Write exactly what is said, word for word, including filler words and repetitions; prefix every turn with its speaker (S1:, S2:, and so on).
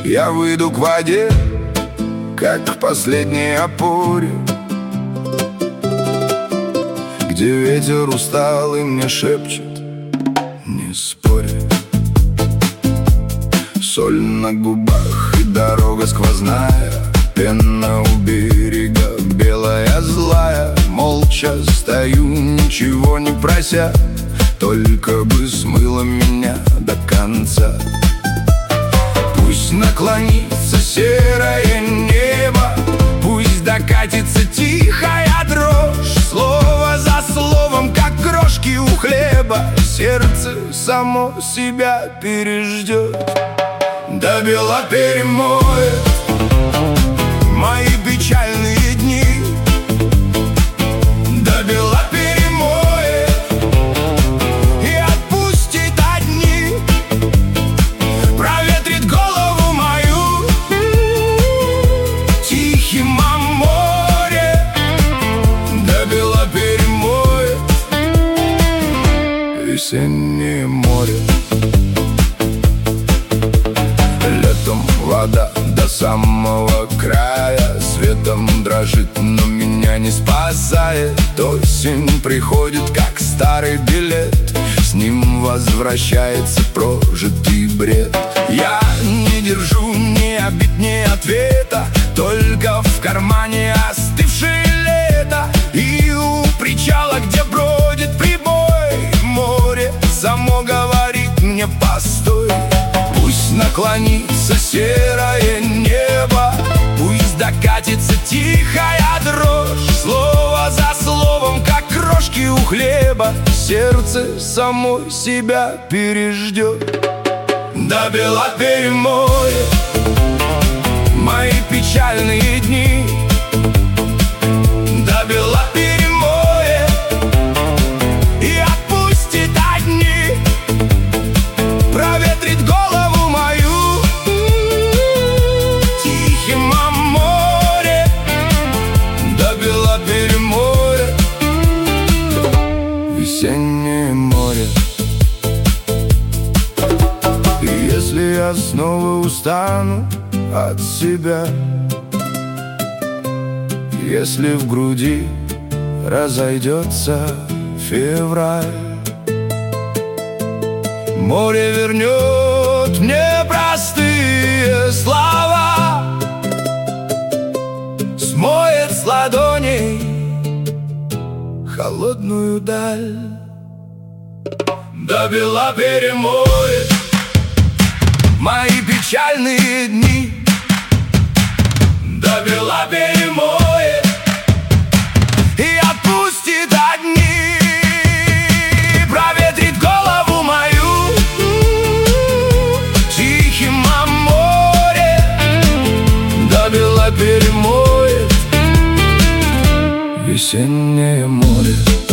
S1: Я выйду к воде, как к последней опоре, где ветер усталый мне шепчет: не спорь. Соль на губах и дорога сквозная, пена у берега белая злая. Молча стою, ничего не прося, только бы смыло меня до конца. Пусть наклонится серое небо, пусть докатится тихая дрожь. Слово за словом, как крошки у хлеба, сердце само себя переждет. До бела перемоет мои печальные дни, до бела перемоет и отпустит одни, проветрит голову мою тихим о море. До бела перемоет весеннее море. Летом вода до самого края светом дрожит, но меня не спасает. Осень приходит, как старый билет, с ним возвращается прожитый бред. Я не держу ни обид, ни ответа, только в кармане остывшее лето. И у причала, где бродит прибой, море само говорит мне: постой. Пусть наклонится серое небо, пусть докатится тихая дрожь. Слово за словом, как крошки у хлеба, сердце само себя переждет. До бела перемоет мои печальные дни, до бела перемоет и отпустит одни, проветрит голову мою тихим о море. До бела перемоет весеннее море. И если я снова устану от себя, если в груди разойдется февраль, море вернет мне простые слова, смоет с ладоней холодную даль. До бела перемоет мои печальные дни, до бела перемоет и отпустит одни, проветрит голову мою тихим о море. До бела перемоет весеннее море.